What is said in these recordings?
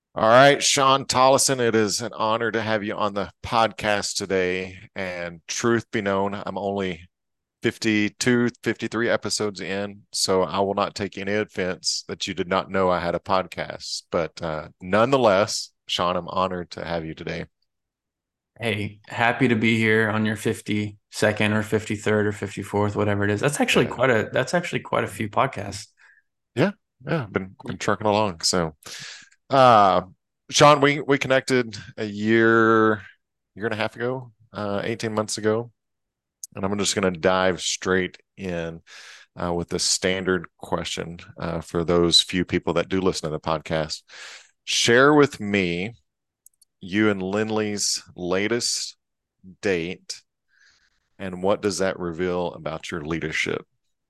All right, Sean Tollison, it is an honor to have you on the podcast today. And truth be known, I'm only 52, 53 episodes in, so I will not take any offense that you did not know I had a podcast. But nonetheless, Sean, I'm honored to have you today. Hey, happy to be here on your 52nd or 53rd or 54th, whatever it is. Yeah, That's actually quite a few podcasts. yeah, yeah. Been trucking along. So, uh, Sean, we connected a year and a half ago, 18 months ago, and I'm just going to dive straight in with the standard question for those few people that do listen to the podcast. Share with me you and Lindley's latest date, and what does that reveal about your leadership?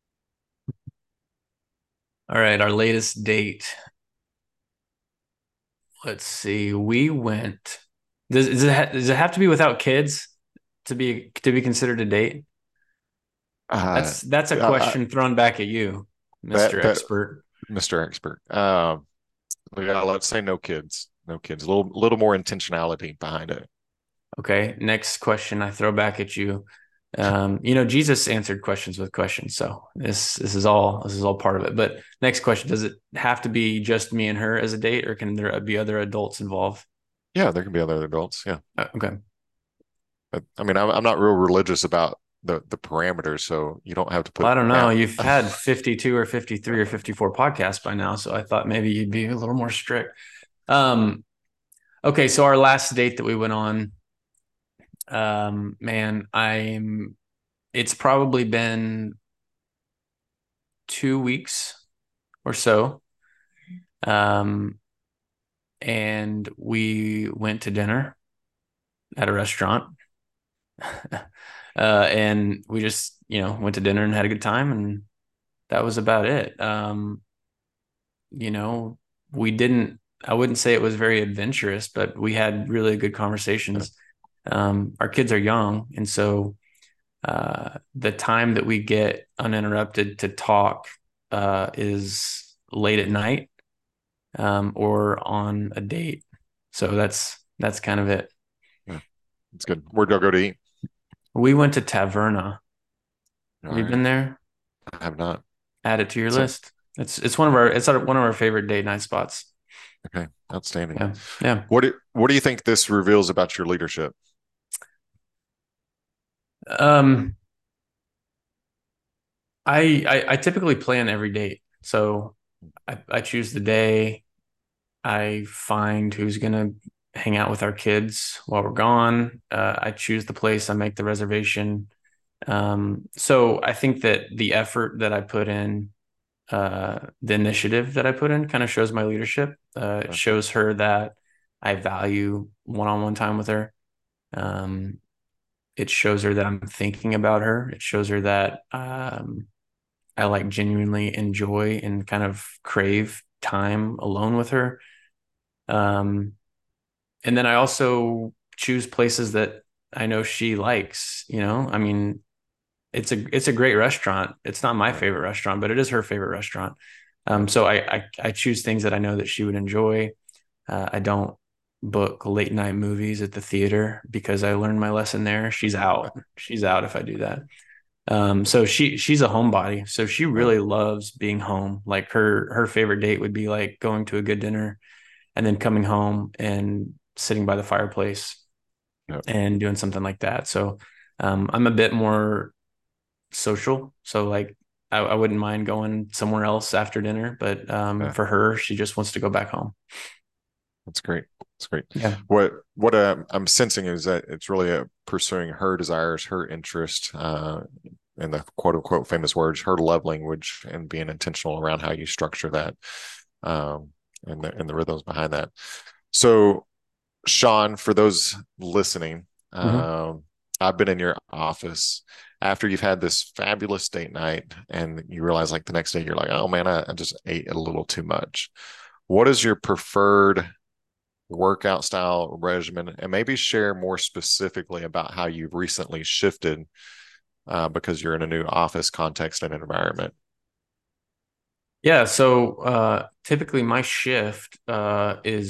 All right, our latest date. Let's see. We went. Does it have to be without kids to be considered a date? Uh, That's a uh, question thrown back at you, Mr. that Expert. Mr. Expert. Yeah, let's say no kids, no kids. A little more intentionality behind it. Okay, next question I throw back at you. Jesus answered questions with questions, so this is all part of it. But next question: does it have to be just me and her as a date, or can there be other adults involved? Yeah, there can be other adults. Yeah, Okay, I mean, I'm not real religious about the parameters, so you don't have to well, put I don't know. bound. You've had 52 or 53 or 54 podcasts by now, so I thought maybe you'd be a little more strict. Um, okay, so our last date that we went on, man, it's probably been 2 weeks or so. Um, and we went to dinner at a restaurant. And we just, went to dinner and had a good time, and that was about it. You know, we didn't, I wouldn't say it was very adventurous, but we had really good conversations. Our kids are young, and so the time that we get uninterrupted to talk is late at night, or on a date. So that's kind of it. Yeah, it's good. Where'd y'all go to eat? We went to Taverna. All Have you right, been there? I have not. Add it to your So, list. It's one of our favorite date night spots. okay, outstanding. Yeah. Yeah. What do you think this reveals about your leadership? Um, I typically plan every date. So I choose the day. I find who's gonna hang out with our kids while we're gone. I choose the place. I make the reservation. So I think that the effort that I put in, the initiative that I put in kind of shows my leadership. It Uh, shows her that I value one-on-one time with her. Um, it shows her that I'm thinking about her. It shows her that I like genuinely enjoy and kind of crave time alone with her. Um, and then I also choose places that I know she likes, I mean, it's a great restaurant. It's not my uh, favorite restaurant, but it is her favorite restaurant. uh, So I choose things that I know that she would enjoy. I don't book late night movies at the theater because I learned my lesson there. She's out. She's out if I do that. So she's a homebody. So she uh, really loves being home. Like her favorite date would be like going to a good dinner and then coming home and sitting by the fireplace uh, and doing something like that. So I'm a bit more social. So like I wouldn't mind going somewhere else after dinner, but uh, for her, she just wants to go back home. that's great. That's great. Yeah. What I'm sensing is that it's really pursuing her desires, her interest, and the quote unquote famous words, her love language, and being intentional around how you structure that, um, and the rhythms behind that. So, Sean, for those listening, Hmm. I've been in your office after you've had this fabulous date night, and you realize like the next day you're like, oh man, I just ate a little too much. What is your preferred workout style regimen, and maybe share more specifically about how you've recently shifted because you're in a new office context and environment. Yeah. So typically my shift is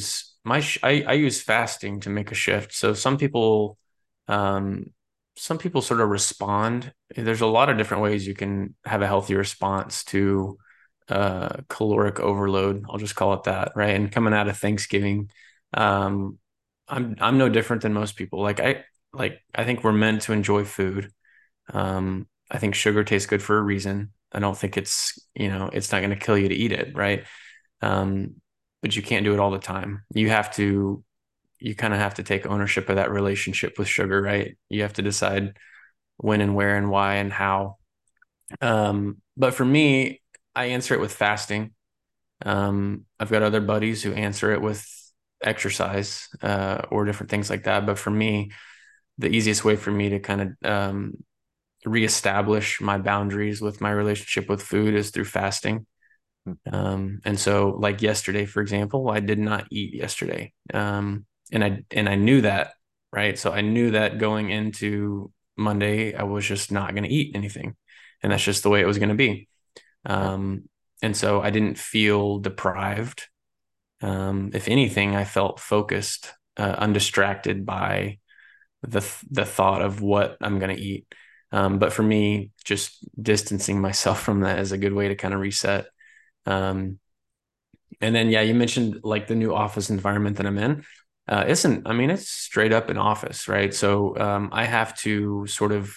I use fasting to make a shift. So um, some people sort of respond. There's a lot of different ways you can have a healthy response to caloric overload. I'll just call it that, right? And coming out of Thanksgiving, um, I'm no different than most people. I think we're meant to enjoy food. I think sugar tastes good for a reason. I don't think it's not going to kill you to eat it, right? Um, but you can't do it all the time. You kind of have to take ownership of that relationship with sugar, right? You have to decide when and where and why and how. But for me, I answer it with fasting. I've got other buddies who answer it with exercise, or different things like that. But for me, the easiest way for me to kind of reestablish my boundaries with my relationship with food is through fasting. And so like yesterday, for example, I did not eat yesterday. And I knew that, right? So I knew that going into Monday, I was just not going to eat anything. And that's just the way it was going to be. Yeah. Um, and so I didn't feel deprived. If anything, I felt focused, undistracted by the thought of what I'm going to eat. But for me, just distancing myself from that is a good way to kind of reset. Um, and then, yeah, you mentioned like the new office environment that I'm in. I mean, it's straight up an office, right? So I have to sort of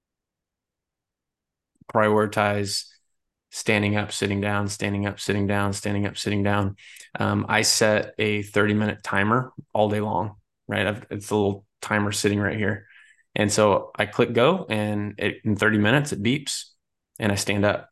prioritize standing up, sitting down, standing up, sitting down, standing up, sitting down. I set a 30-minute timer all day long, right? It's a little timer sitting right here. And so I click go, and in 30 minutes, it beeps, and I stand up.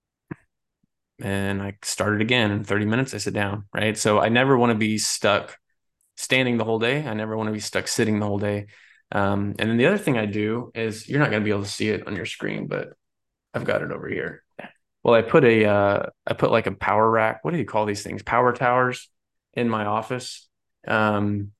And I start it again. In 30 minutes, I sit down, right? So I never want to be stuck standing the whole day. I never want to be stuck sitting the whole day. And then the other thing I do is, you're not going to be able to see it on your screen, but I've got it over here. Well, I put like a power rack. What do you call these things? Power towers in my office. Um,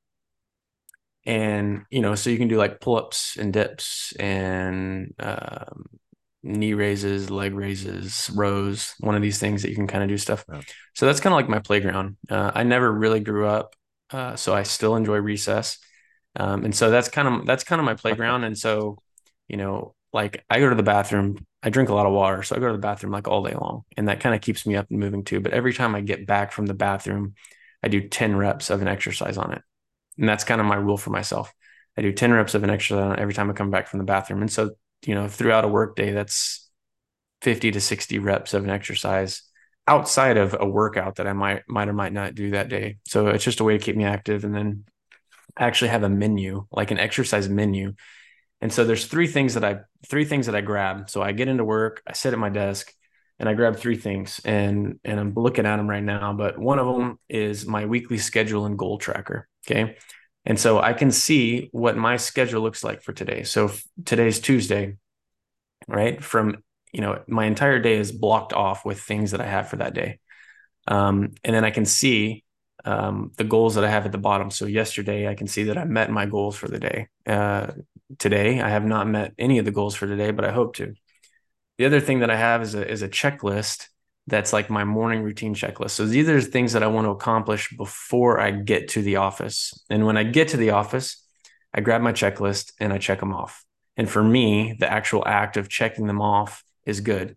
and so you can do like pull-ups and dips and knee raises, leg raises, rows, one of these things that you can kind of do stuff. Yeah. So that's kind of like my playground. I never really grew up, so I still enjoy recess. And so that's kind of my Okay. playground. And so, like I go to the bathroom, I drink a lot of water, so I go to the bathroom like all day long, and that kind of keeps me up and moving too. But every time I get back from the bathroom, I do 10 reps of an exercise on it. And that's kind of my rule for myself. I do 10 reps of an exercise on it every time I come back from the bathroom. And so, throughout a work day, that's 50 to 60 reps of an exercise outside of a workout that I might or might not do that day. So it's just a way to keep me active. And then I actually have a menu, like an exercise menu. And so there's three things that I grab. So I get into work, I sit at my desk, and I grab three things, and I'm looking at them right now. But one of them is my weekly schedule and goal tracker. Okay. And so I can see what my schedule looks like for today. So today's Tuesday, right? My entire day is blocked off with things that I have for that day. And then I can see the goals that I have at the bottom. So yesterday, I can see that I met my goals for the day. Today, I have not met any of the goals for today, but I hope to. The other thing that I have is a checklist that's like my morning routine checklist. So these are the things that I want to accomplish before I get to the office. And when I get to the office, I grab my checklist and I check them off. And for me, the actual act of checking them off is good.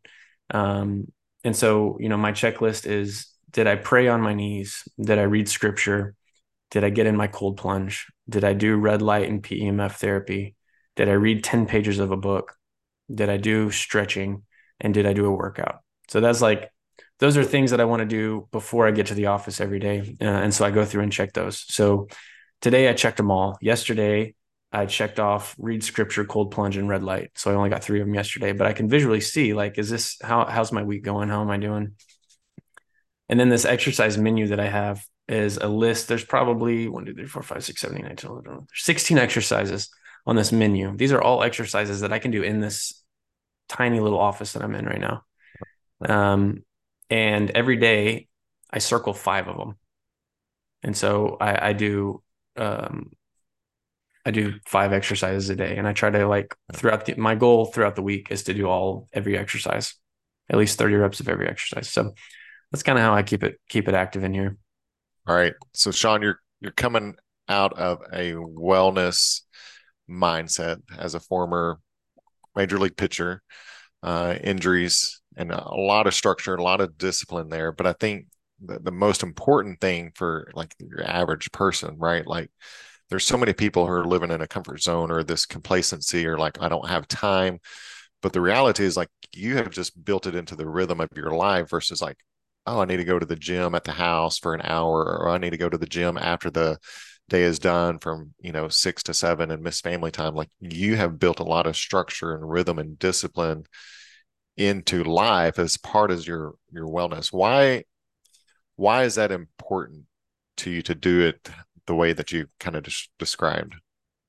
And so, my checklist is, did I pray on my knees? Did I read scripture? Did I get in my cold plunge? Did I do red light and PEMF therapy? Did I read 10 pages of a book? Did I do stretching? And did I do a workout? So those are things that I want to do before I get to the office every day. And so I go through and check those. So today I checked them all. Yesterday, I checked off read scripture, cold plunge, and red light. So I only got three of them yesterday, but I can visually see, like, how's my week going? How am I doing? And then this exercise menu that I have is a list. There's probably 1, 2, 3, 4, 5, 6, 7, 8, 9, 10, 11, 12, 16 exercises on this menu. These are all exercises that I can do in this tiny little office that I'm in right now. Um, and every day I circle 5 of them. And so I do 5 exercises a day, and I try to, like, my goal throughout the week is to do every exercise, at least 30 reps of every exercise. So that's kind of how I keep it active in here. All right. So Sean, you're coming out of a wellness mindset as a former major league pitcher, injuries and a lot of structure, a lot of discipline there. But I think the most important thing for like your average person, right? Like there's so many people who are living in a comfort zone or this complacency or like, I don't have time. But the reality is like you have just built it into the rhythm of your life versus like, oh, I need to go to the gym at the house for an hour, or I need to go to the gym after the day is done from, 6 to 7 and miss family time. Like you have built a lot of structure and rhythm and discipline into life as part of your wellness. Why is that important to you to do it the way that you kind of described?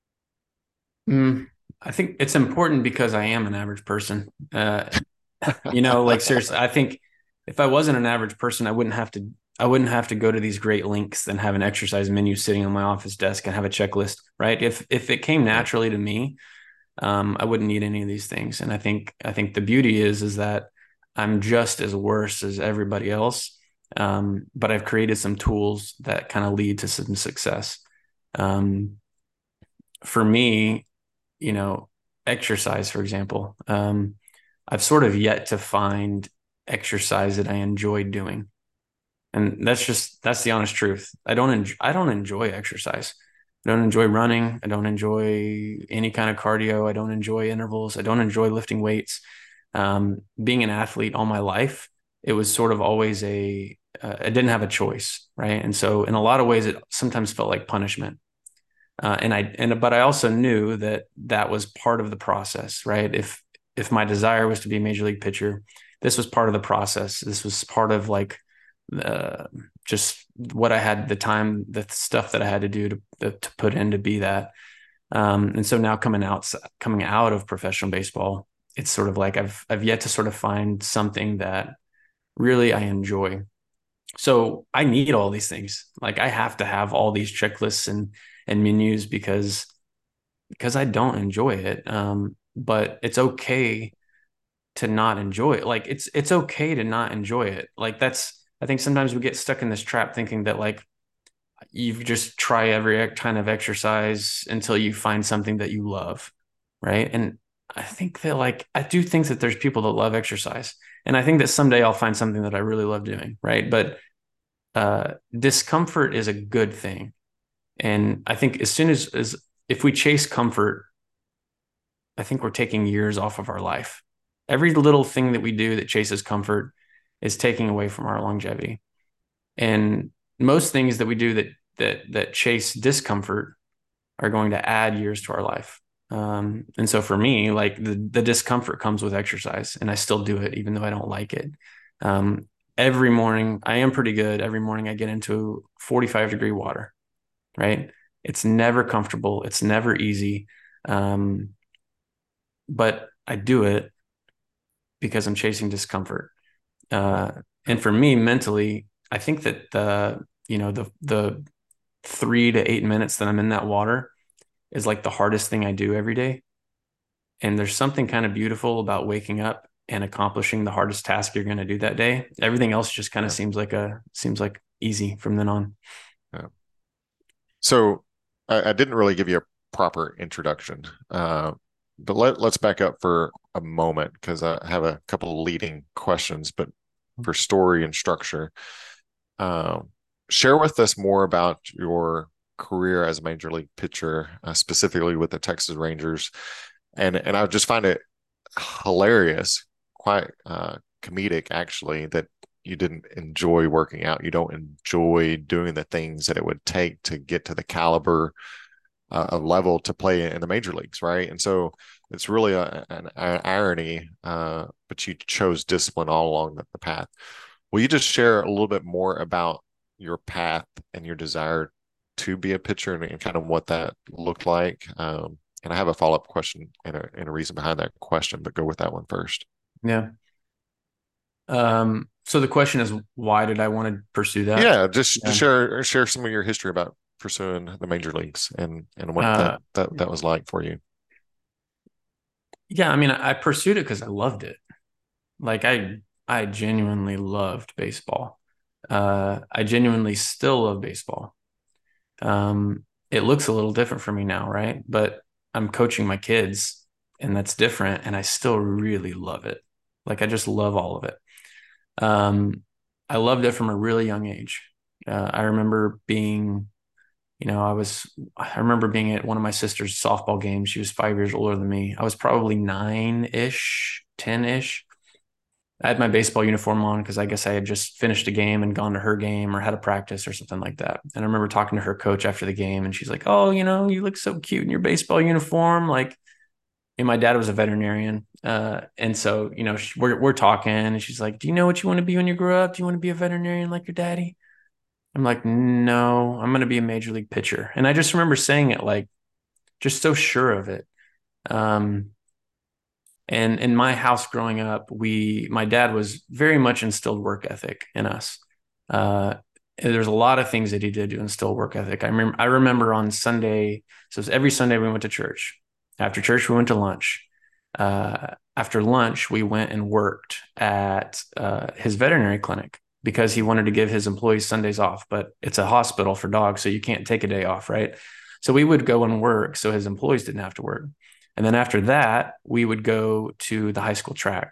Mm, I think it's important because I am an average person. Like seriously, I think if I wasn't an average person, I wouldn't have to go to these great links and have an exercise menu sitting on my office desk and have a checklist, right? If it came Yeah. naturally to me, I wouldn't need any of these things. And I think the beauty is that I'm just as worse as everybody else. But I've created some tools that kind of lead to some success. Um, for me, you know, exercise, for example, I've sort of yet to find exercise that I enjoy doing. And that's the honest truth. I don't enjoy exercise. I don't enjoy running. I don't enjoy any kind of cardio. I don't enjoy intervals. I don't enjoy lifting weights. Being an athlete all my life, it was sort of always I didn't have a choice, right? And so in a lot of ways, it sometimes felt like punishment. But I also knew that that was part of the process, right? If my desire was to be a major league pitcher, this was part of the process. This was part of like uh, just what I had the time, the stuff that I had to do to put in to be that. And so now coming out of professional baseball, it's sort of like I've yet to sort of find something that really I enjoy. So I need all these things. Like I have to have all these checklists and menus because I don't enjoy it. But it's okay to not enjoy it. Like it's okay to not enjoy it. Like that's I think sometimes we get stuck in this trap thinking that like you just try every kind of exercise until you find something that you love, right? And I think that like I do think that there's people that love exercise, and I think that someday I'll find something that I really love doing, right? But discomfort is a good thing, and I think as soon as if we chase comfort, I think we're taking years off of our life. Every little thing that we do that chases comfort is taking away from our longevity. And most things that we do that chase discomfort are going to add years to our life. And so for me, like the discomfort comes with exercise, and I still do it even though I don't like it. Um, every morning, I am pretty good. Every morning, I get into 45-degree water. Right? It's never comfortable. It's never easy. Um, but I do it because I'm chasing discomfort. Uh, and for me, mentally, I think that the 3 to 8 minutes that I'm in that water is like the hardest thing I do every day. And there's something kind of beautiful about waking up and accomplishing the hardest task you're going to do that day. Everything else just kind of Yeah. seems like easy from then on. Yeah. So I didn't really give you a proper introduction, but let's back up for a moment because I have a couple of leading questions. But for story and structure, um, share with us more about your career as a major league pitcher, specifically with the Texas Rangers, and I just find it hilarious, quite comedic actually, that you didn't enjoy working out. You don't enjoy doing the things that it would take to get to the caliber of level to play in the major leagues, right? And so it's really an irony, but you chose discipline all along the path. Will you just share a little bit more about your path and your desire to be a pitcher and kind of what that looked like? And I have a follow-up question and a reason behind that question, but go with that one first. Yeah. So the question is, why did I want to pursue that? Yeah, just Yeah. share some of your history about pursuing the major leagues and what Uh, that was like for you. yeah, I mean, I pursued it because I loved it. Like I genuinely loved baseball. I genuinely still love baseball. It looks a little different for me now, right? But I'm coaching my kids and that's different. And I still really love it. Like I just love all of it. Um, I loved it from a really young age. I remember being, I remember being at one of my sister's softball games. She was 5 years older than me. I was probably nine-ish, 10-ish. I had my baseball uniform on because I guess I had just finished a game and gone to her game or had a practice or something like that. And I remember talking to her coach after the game, and she's like, "Oh, you look so cute in your baseball uniform." Like, and my dad was a veterinarian, and so we're talking, and she's like, "Do you know what you want to be when you grow up? Do you want to be a veterinarian like your daddy?" I'm like, "No, I'm going to be a major league pitcher." And I just remember saying it like, just so sure of it. Um, and in my house growing up, my dad was very much instilled work ethic in us. Uh, there's a lot of things that he did to instill work ethic. I remember on Sunday, so it was every Sunday we went to church. After church, we went to lunch. After lunch, we went and worked at his veterinary clinic because he wanted to give his employees Sundays off. But it's a hospital for dogs, so you can't take a day off, right? So we would go and work so his employees didn't have to work. And then after that, we would go to the high school track.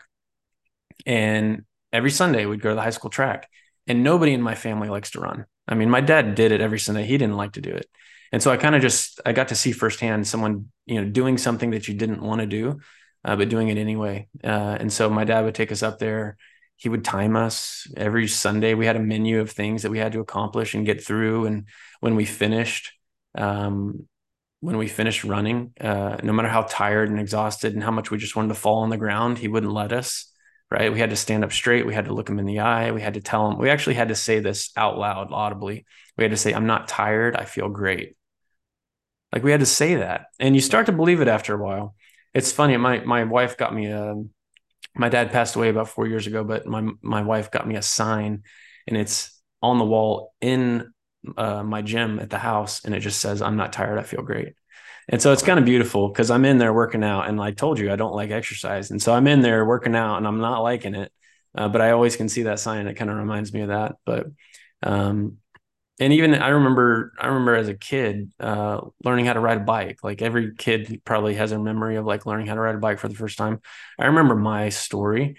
And every Sunday, we'd go to the high school track. And nobody in my family likes to run. I mean, my dad did it every Sunday. He didn't like to do it. And so I got to see firsthand someone, doing something that you didn't want to do, but doing it anyway. And so my dad would take us up there. He would time us every Sunday. We had a menu of things that we had to accomplish and get through. And when we finished, um, when we finished running, no matter how tired and exhausted and how much we just wanted to fall on the ground, he wouldn't let us, right? We had to stand up straight. We had to look him in the eye. We had to tell him, we actually had to say this out loud, audibly. We had to say, "I'm not tired. I feel great." Like we had to say that. And you start to believe it after a while. It's funny. My wife got me my dad passed away about 4 years ago, but my wife got me a sign and it's on the wall in my gym at the house. And it just says, "I'm not tired. I feel great." And so it's kind of beautiful because I'm in there working out. And I told you, I don't like exercise. And so I'm in there working out and I'm not liking it. But I always can see that sign. It kind of reminds me of that. But, um, and even I remember as a kid, learning how to ride a bike. Like every kid probably has a memory of like learning how to ride a bike for the first time. I remember my story.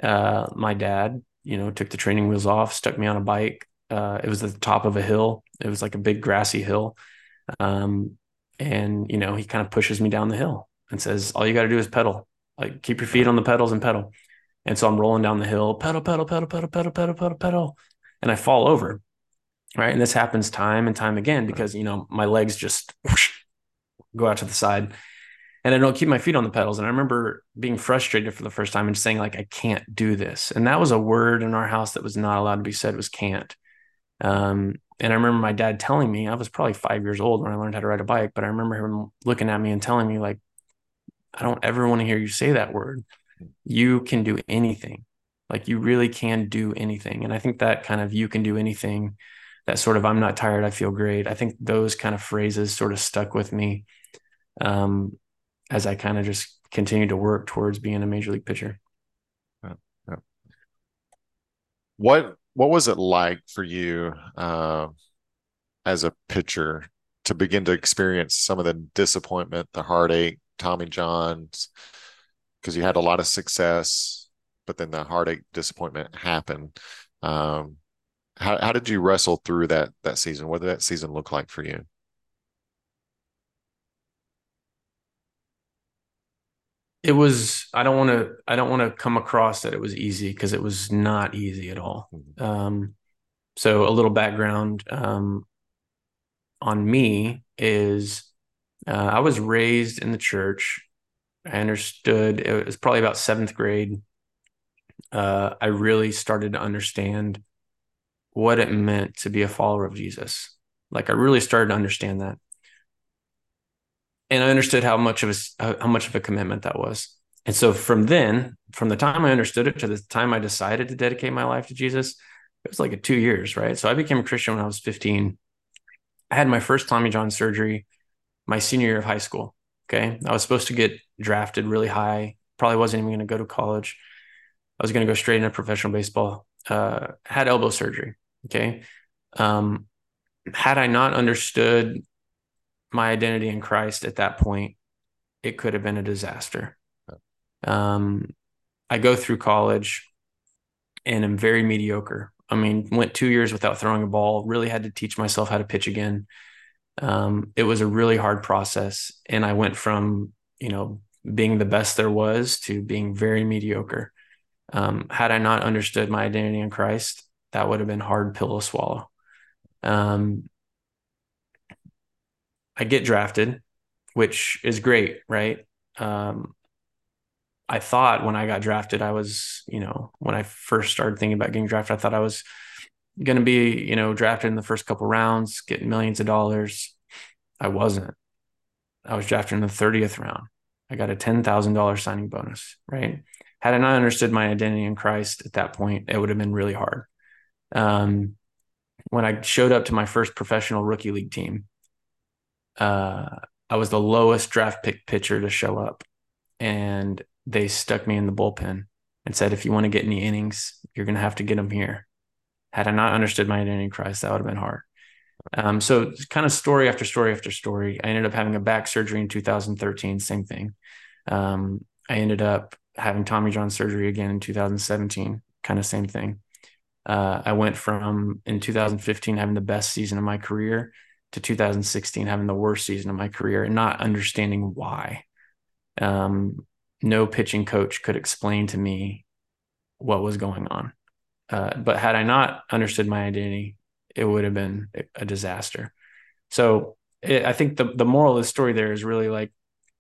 My dad, took the training wheels off, stuck me on a bike. It was at the top of a hill. It was like a big grassy hill. Um, and he kind of pushes me down the hill and says, "All you got to do is pedal. Like keep your feet on the pedals and pedal." And so I'm rolling down the hill, pedal, pedal, pedal, pedal, pedal, pedal, pedal, pedal, and I fall over. Right. And this happens time and time again because, my legs just whoosh, go out to the side and I don't keep my feet on the pedals. And I remember being frustrated for the first time and saying, like, "I can't do this." And that was a word in our house that was not allowed to be said, was can't. And I remember my dad telling me, I was probably 5 years old when I learned how to ride a bike, but I remember him looking at me and telling me, like, "I don't ever want to hear you say that word. You can do anything. Like, you really can do anything." And I think that kind of "you can do anything," that sort of "I'm not tired, I feel great." I think those kind of phrases sort of stuck with me um, as I kind of just continued to work towards being a major league pitcher. Yeah, yeah. What was it like for you as a pitcher to begin to experience some of the disappointment, the heartache, Tommy John's, because you had a lot of success, but then the heartache, disappointment happened. Um, how did you wrestle through that season? What did that season look like for you? It was, I don't want to come across that it was easy because it was not easy at all. Mhm. So a little background on me is I was raised in the church. I understood it was probably about seventh grade. I really started to understand what it meant to be a follower of Jesus. Like I really started to understand that, and I understood how much of a commitment that was. And so from the time I understood it to the time I decided to dedicate my life to Jesus, it was like 2 years, right? So I became a Christian when I was 15. I had my first Tommy John surgery my senior year of high school. Okay. I was supposed to get drafted really high. Probably wasn't even going to go to college. I was going to go straight into professional baseball. Had elbow surgery. Okay. Um, Had I not understood my identity in Christ at that point, it could have been a disaster. Um, I go through college and am very mediocre. I mean, went 2 years without throwing a ball, really had to teach myself how to pitch again. It was a really hard process. And I went from, being the best there was to being very mediocre. Had I not understood my identity in Christ, that would have been a hard pill to swallow. Um, I get drafted, which is great, right? Um, I thought when I got drafted, I was, when I first started thinking about getting drafted, I thought I was going to be, drafted in the first couple rounds, getting millions of dollars. I wasn't. I was drafted in the 30th round. I got a $10,000 signing bonus, right? Had I not understood my identity in Christ at that point, it would have been really hard. When I showed up to my first professional rookie league team, uh, I was the lowest draft pick pitcher to show up. And they stuck me in the bullpen and said, if you want to get any innings, you're going to have to get them here. Had I not understood my identity in Christ, that would have been hard. So it's kind of story after story after story. I ended up having a back surgery in 2013, same thing. I ended up having Tommy John surgery again in 2017, kind of same thing. I went from in 2015 having the best season of my career to 2016 having the worst season of my career and not understanding why. No pitching coach could explain to me what was going on. But had I not understood my identity, it would have been a disaster. So I think the moral of the story there is really like,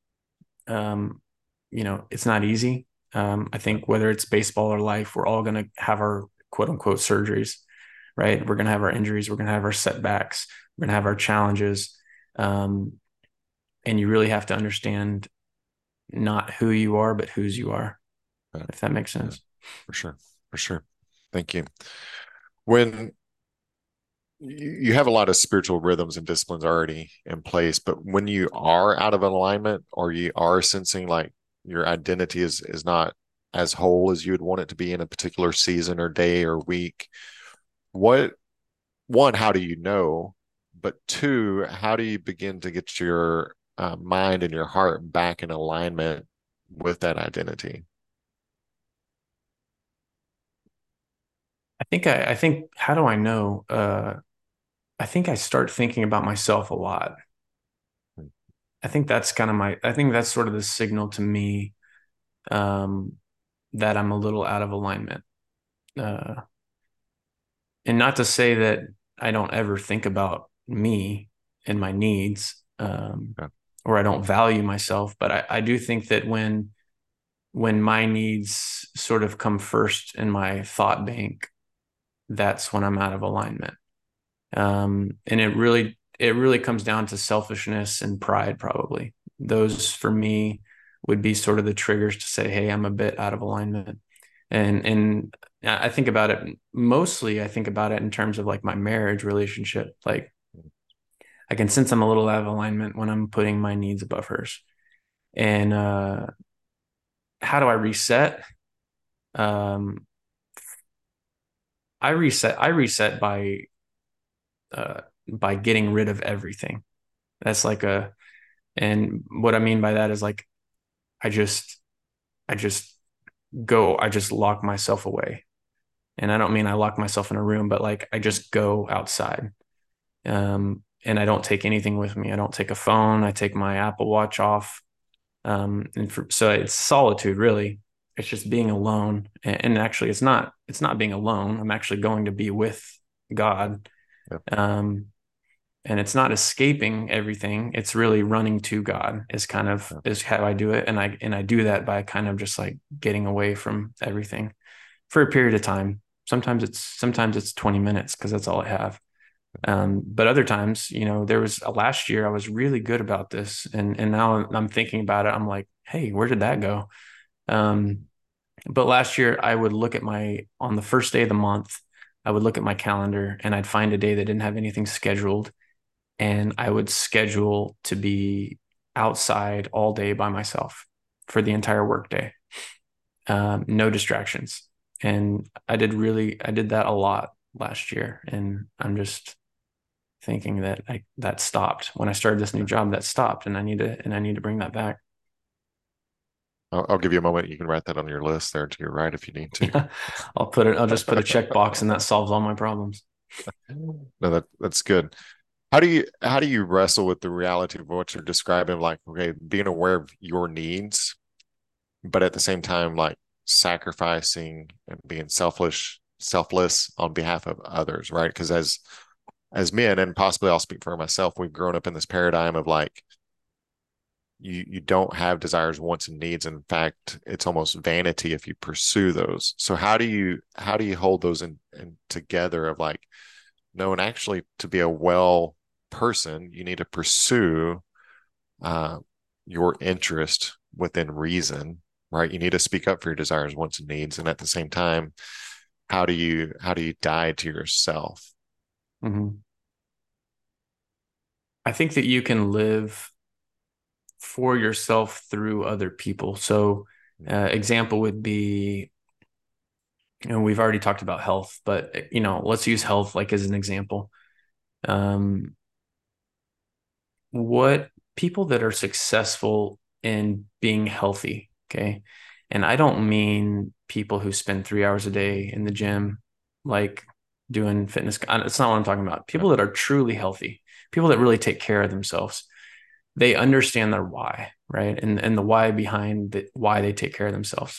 it's not easy. I think whether it's baseball or life, we're all going to have our quote unquote surgeries, right? We're going to have our injuries. We're going to have our setbacks. We're going to have our challenges. And you really have to understand not who you are, but whose you are, Yeah, if that makes yeah, sense. for sure. For sure. Thank you. When you have a lot of spiritual rhythms and disciplines already in place, but when you are out of alignment or you are sensing like your identity is not as whole as you would want it to be in a particular season or day or week, what one, how do you know? But two, how do you begin to get your mind and your heart back in alignment with that identity? I think how do I know? I think I start thinking about myself a lot. I think that's sort of the signal to me, um, that I'm a little out of alignment. Uh, and not to say that I don't ever think about me and my needs, Yeah, or I don't value myself, but I do think that when my needs sort of come first in my thought bank, that's when I'm out of alignment. And it really comes down to selfishness and pride, probably. Those for me would be sort of the triggers to say, hey, I'm a bit out of alignment. And I think about it mostly, I think about it in terms of like my marriage relationship. Like I can sense I'm a little out of alignment when I'm putting my needs above hers. And how do I reset? Um, I reset by getting rid of everything. That's like a And what I mean by that is like I just I just I just lock myself away. And I don't mean I lock myself in a room, but like I just go outside. And I don't take anything with me. I don't take a phone. I take my Apple Watch off. So it's solitude really. It's just being alone. And actually it's not being alone. I'm actually going to be with God. yeah, Um, and it's not escaping everything, it's really running to God yeah, is how I do it. And I do that by kind of just like getting away from everything for a period of time. Sometimes it's 20 minutes because that's all I have. But other times, there was a last year I was really good about this, and now I'm thinking about it, I'm like, hey, where did that go? um but last year I would look at my on the first day of the month, I would look at my calendar and I'd find a day that didn't have anything scheduled, and I would schedule to be outside all day by myself for the entire workday. No distractions. And I did that a lot last year. And thinking that that stopped when I started this new job. That stopped, and I need to bring that back. I'll give you a moment. You can write that on your list there to your right if you need to. I'll just put a checkbox, and that solves all my problems. No, that's good. How do you wrestle with the reality of what you're describing? Like, okay, being aware of your needs, but at the same time, like sacrificing and being selfless on behalf of others, right? Because as men, and possibly I'll speak for myself, we've grown up in this paradigm of like you don't have desires, wants, and needs. In fact, it's almost vanity if you pursue those. So how do you hold those in together of like, no, and actually to be a well person, you need to pursue uh, your interest within reason, right? You need to speak up for your desires, wants, and needs, and at the same time, how do you die to yourself? Hmm. I think that you can live for yourself through other people. So, example would be, we've already talked about health, but let's use health like as an example. Um, what people that are successful in being healthy, okay? And I don't mean people who spend 3 hours a day in the gym, like doing fitness. It's not what I'm talking about. Yeah, People that are truly healthy, people that really take care of themselves. They understand their why, right? And the why behind why they take care of themselves.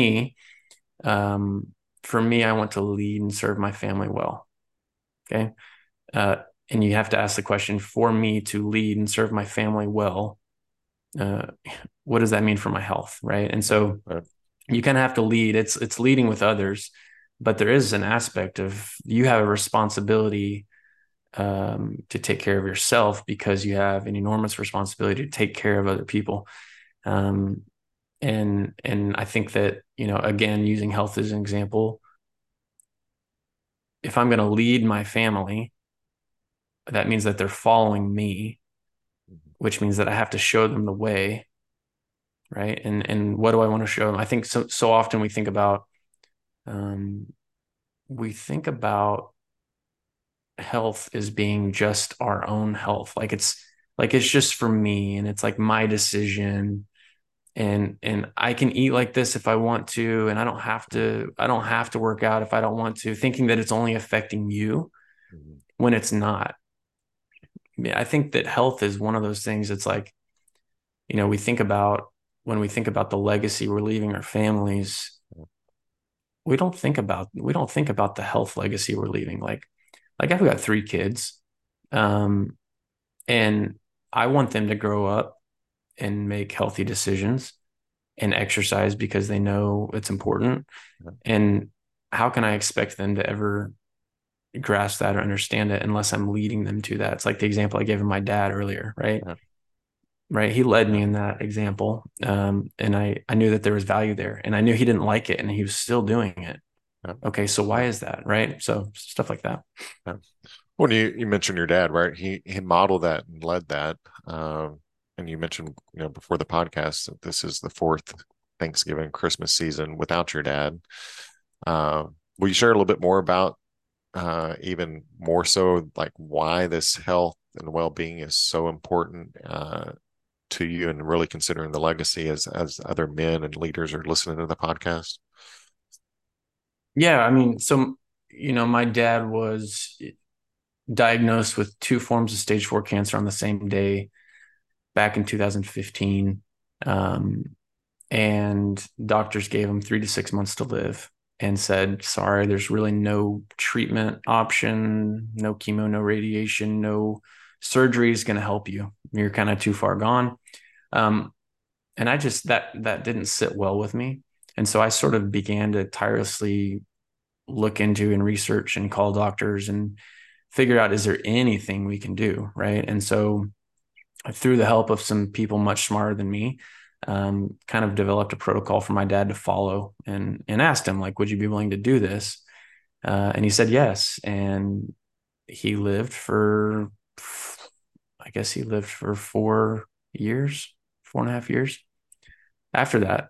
Um, for me, I want to lead and serve my family well. Okay. Uh, and you have to ask the question, for me to lead and serve my family well, uh, what does that mean for my health? Right. And so right. you kind of have to lead. It's leading with others, but there is an aspect of you have a responsibility to take care of yourself because you have an enormous responsibility to take care of other people. Um, and I think that, again, using health as an example, if I'm going to lead my family, that means that they're following me, which means that I have to show them the way, right? And what do I want to show them? I think so often um, we think about health as being just our own health, like it's just for me, and it's like my decision, and I can eat like this if I want to, and I don't have to work out if I don't want to, thinking that it's only affecting you Mhm. when it's not. I think that health is one of those things. It's like, we think about when we think about the legacy we're leaving our families, we don't think about the health legacy we're leaving. Like I've got 3 kids, um, and I want them to grow up and make healthy decisions and exercise because they know it's important. Yeah, And how can I expect them to ever grasp that or understand it unless I'm leading them to that? It's like the example I gave of my dad earlier, right? yeah, Right. He led yeah, me in that example. And I knew that there was value there, and I knew he didn't like it and he was still doing it. yeah, Okay. So yeah, why is that? Right. So stuff like that. yeah. When you mentioned your dad, right? He modeled that and led that. And you mentioned, before the podcast that this is the fourth Thanksgiving Christmas season without your dad. Will you share a little bit more about even more so like why this health and well-being is so important to you, and really considering the legacy as other men and leaders are listening to the podcast? Yeah. I mean, so, my dad was diagnosed with 2 forms of stage 4 cancer on the same day back in 2015. Um, and doctors gave him 3 to 6 months to live and said, sorry, there's really no treatment option, no chemo, no radiation, no surgery is going to help you. You're kind of too far gone. Um, and I just, that didn't sit well with me. And so I sort of began to tirelessly look into and research and call doctors and figure out, is there anything we can do? Right. And so through the help of some people much smarter than me, kind of developed a protocol for my dad to follow, and asked him, like, would you be willing to do this? And he said yes. And he lived for, I guess he lived for 4 years, 4.5 years after that.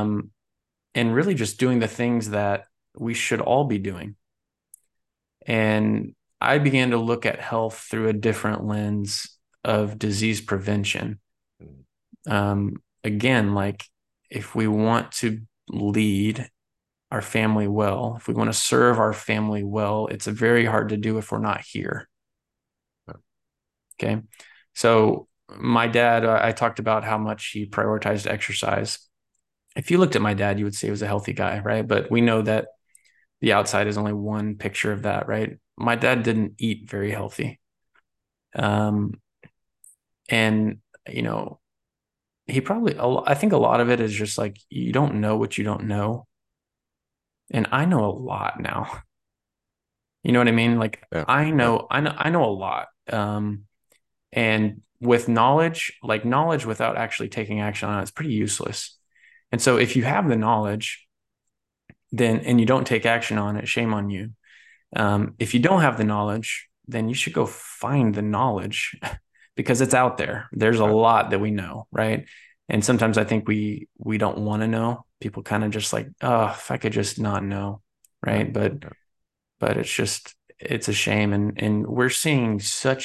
And really just doing the things that we should all be doing. And I began to look at health through a different lens of disease prevention. Mm. Again, like if we want to lead our family well, if we want to serve our family well, it's very hard to do if we're not here. Yeah. Okay. So my dad, I talked about how much he prioritized exercise. If you looked at my dad, you would say he was a healthy guy, right? But we know that the outside is only one picture of that, right? My dad didn't eat very healthy. Um, and, you know, he probably, I think a lot of it is just like, you don't know what you don't know. And I know a lot now. You know what I mean? Like Yeah. Yeah. I know a lot. And with knowledge, like knowledge without actually taking action on it, it's pretty useless. And so if you have the knowledge, then and you don't take action on it, shame on you. If you don't have the knowledge, then you should go find the knowledge because it's out there. There's a Right. lot that we know, right? And sometimes I think we don't want to know. People kind of just like, oh, if I could just not know, Yeah. right? Yeah. But it's a shame, and we're seeing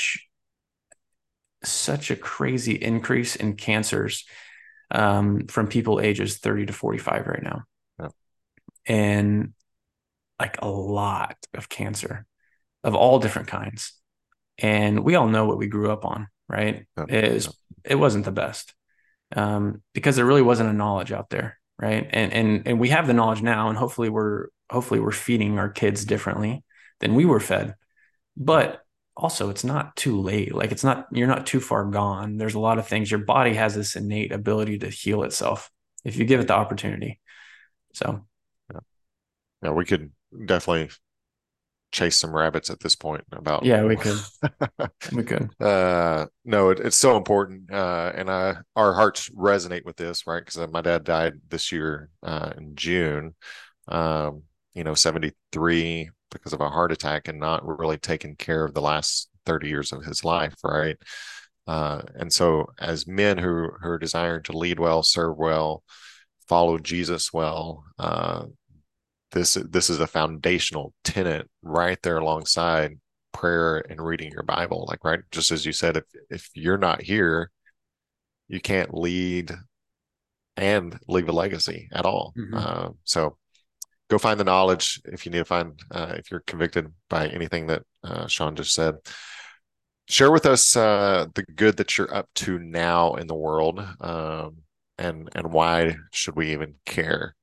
such a crazy increase in cancers from people ages 30 to 45 right now, Yeah. and like a lot of cancer of all different kinds. And we all know what we grew up on, right? Yeah. Yeah. It wasn't the best because there really wasn't a knowledge out there, right? And we have the knowledge now, and hopefully we're feeding our kids differently than we were fed. Yeah. But also, it's not too late. Like it's not you're not too far gone. There's a lot of things. Your body has this innate ability to heal itself if you give it the opportunity. So Yeah. Yeah. We could definitely chase some rabbits at this point about yeah, we could. no, it's so important, and our hearts resonate with this, right? Because my dad died this year in June, um, 73 because of a heart attack and not really taking care of the last 30 years of his life, right? And so as men who are desiring to lead well, serve well, follow Jesus well, this is a foundational tenet right there alongside prayer and reading your Bible. Like, right, just as you said, if you're not here, you can't lead and leave a legacy at all. Mhm. So go find the knowledge if you need to find if you're convicted by anything that Sean just said. Share with us the good that you're up to now in the world, and why should we even care?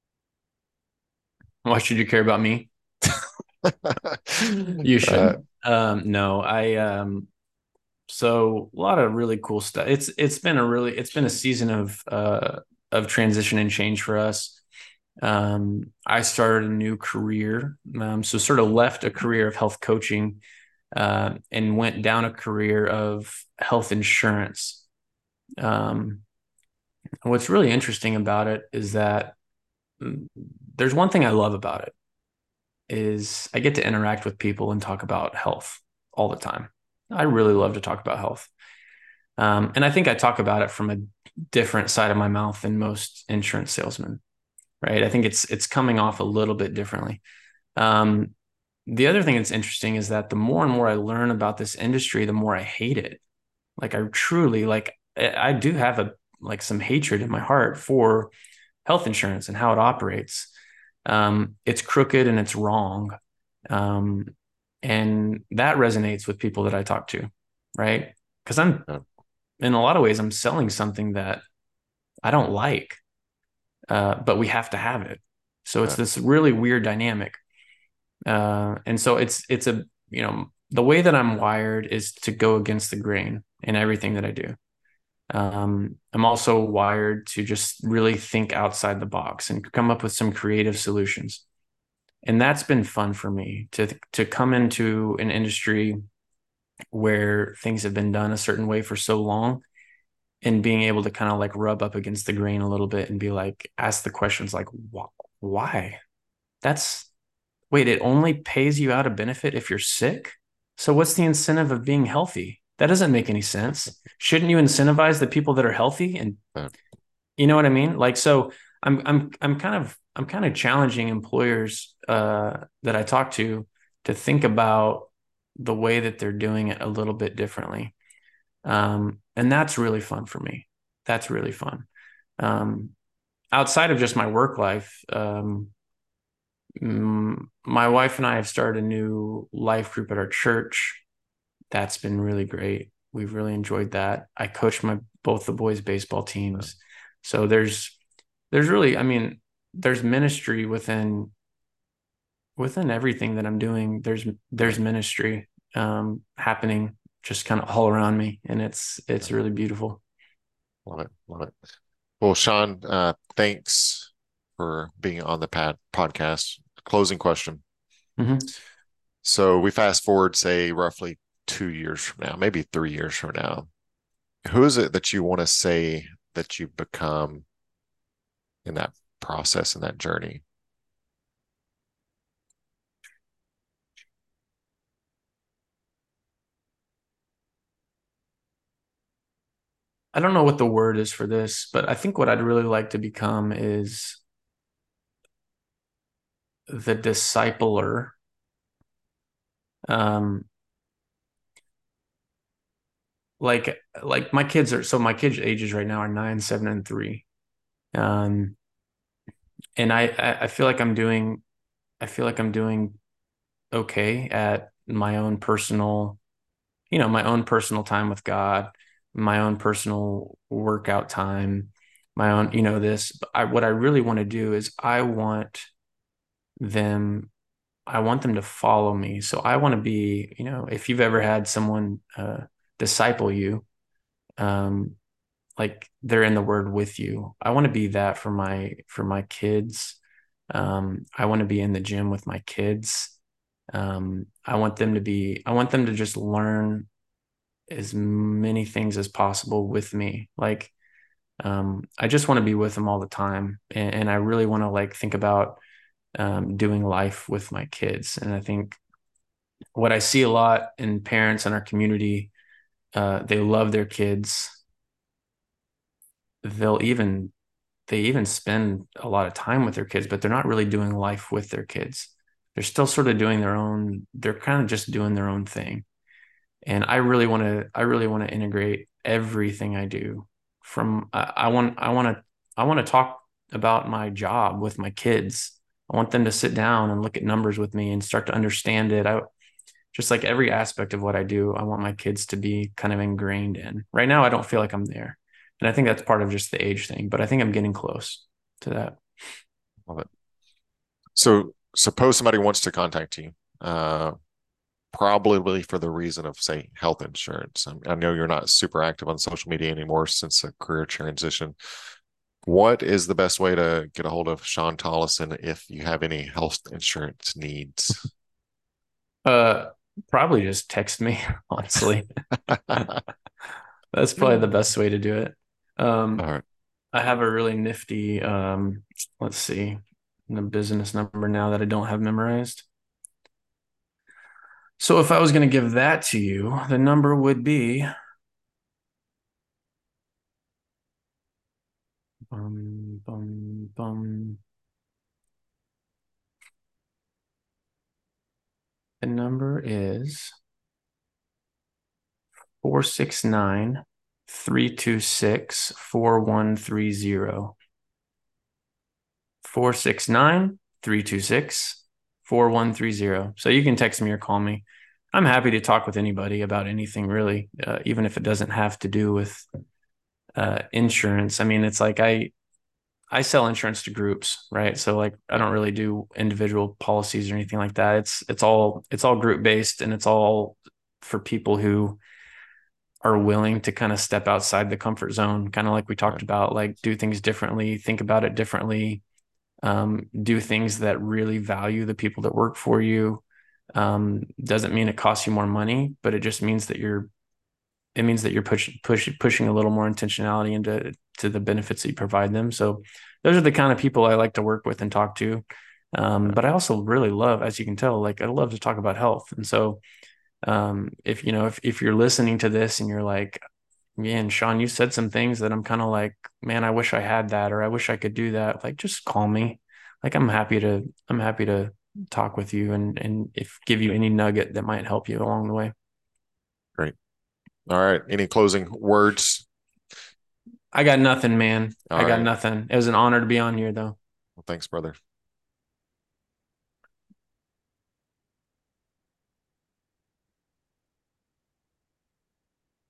Why should you care about me? You uh, shouldn't. No, so a lot of really cool stuff. It's been a season of transition and change for us. I started a new career, so sort of left a career of health coaching, and went down a career of health insurance. Um, what's really interesting about it is that mm, there's one thing I love about it is I get to interact with people and talk about health all the time. I really love to talk about health. And I think I talk about it from a different side of my mouth than most insurance salesmen, right? I think it's coming off a little bit differently. Um, the other thing that's interesting is that the more and more I learn about this industry, the more I hate it. Like I truly like I do have a like some hatred in my heart for health insurance and how it operates. It's crooked and it's wrong. Um, and that resonates with people that I talk to, right? Because I'm uh, in a lot of ways, I'm selling something that I don't like, but we have to have it. So it's uh, this really weird dynamic. And so it's a, the way that I'm wired is to go against the grain in everything that I do. I'm also wired to just really think outside the box and come up with some creative solutions. And that's been fun for me to come into an industry where things have been done a certain way for so long and being able to kind of like rub up against the grain a little bit and be like, ask the questions like, why? That's, wait, it only pays you out a benefit if you're sick? So what's the incentive of being healthy? That doesn't make any sense. Shouldn't you incentivize the people that are healthy? And uh, you know what I mean? Like, so I'm kind of challenging employers that I talk to think about the way that they're doing it a little bit differently. And that's really fun for me. That's really fun. Um, Outside of just my work life, my wife and I have started a new life group at our church. That's been really great. We've really enjoyed that. I coach my both the boys' baseball teams. So there's really, I mean, there's ministry within everything that I'm doing. There's ministry happening just kind of all around me, and it's really beautiful. Love it. Love it. Well, Sean, thanks for being on the podcast. Closing question. Hmm. So we fast forward, say, roughly 2 years from now, maybe 3 years from now. Who is it that you want to say that you've become in that process, in that journey? I don't know what the word is for this, but I think what I'd really like to become is the discipler. Um, like my kids are, so my kids' ages right now are 9, 7, and 3. Um, and I feel like I'm doing okay at my own personal, my own personal time with God, my own personal workout time, my own, this. But what I really want to do is them, I want them to follow me. So I want to be, if you've ever had someone disciple you, um, like they're in the word with you. I want to be that for my kids. I want to be in the gym with my kids. I want them to just learn as many things as possible with me. Like, I just want to be with them all the time. And I really want to like think about doing life with my kids. And I think what I see a lot in parents in our community, they love their kids. They'll even they even spend a lot of time with their kids, but they're not really doing life with their kids. They're still sort of doing their own, they're kind of just doing their own thing. And I really want to integrate everything I do from, I want to talk about my job with my kids. I want them to sit down and look at numbers with me and start to understand it. I just like every aspect of what I do, I want my kids to be kind of ingrained in. Right now, I don't feel like I'm there. And I think that's part of just the age thing, but I think I'm getting close to that. Love it. So suppose somebody wants to contact you, uh, probably for the reason of, say, health insurance. I know you're not super active on social media anymore since a career transition. What is the best way to get a hold of Sean Tollison if you have any health insurance needs? Uh, Probably just text me, honestly. All That's probably the best way to do it. Um, right. I have a really nifty, let's see, the business number now that I don't have memorized. So if I was going to give that to you, the number would be bum, bum, bum. The number is 469-326-4130. 469-326-4130. So you can text me or call me. I'm happy to talk with anybody about anything really, even if it doesn't have to do with insurance. I mean, it's like I sell insurance to groups, right? So like I don't really do individual policies or anything like that. It's all group based, and it's all for people who are willing to kind of step outside the comfort zone, kind of like we talked Right. about, like do things differently, think about it differently, do things that really value the people that work for you. Doesn't mean it costs you more money, but it just means that you're pushing a little more intentionality into the benefits that you provide them. So those are the kind of people I like to work with and talk to. Right. But I also really love, as you can tell, like I love to talk about health. And so if if you're listening to this and you're like, man, Sean, you said some things that I'm kind of like, man, I wish I had that, or I wish I could do that. Like, just call me. Like, I'm happy to talk with you and if give you any nugget that might help you along the way. Great. All right. Any closing words? I got nothing, man. All I got right. nothing. It was an honor to be on here, though. Well, thanks, brother.